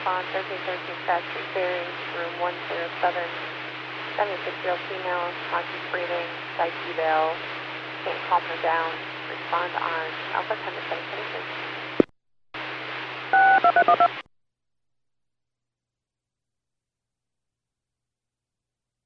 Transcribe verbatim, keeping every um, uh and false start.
respond, thirteen thirteen Fast Street Ferry, room one zero seven, seventy-six-year-old female, conscious breathing, psych eval, can't calm her down, respond on Alpha ten to seven twenty-six.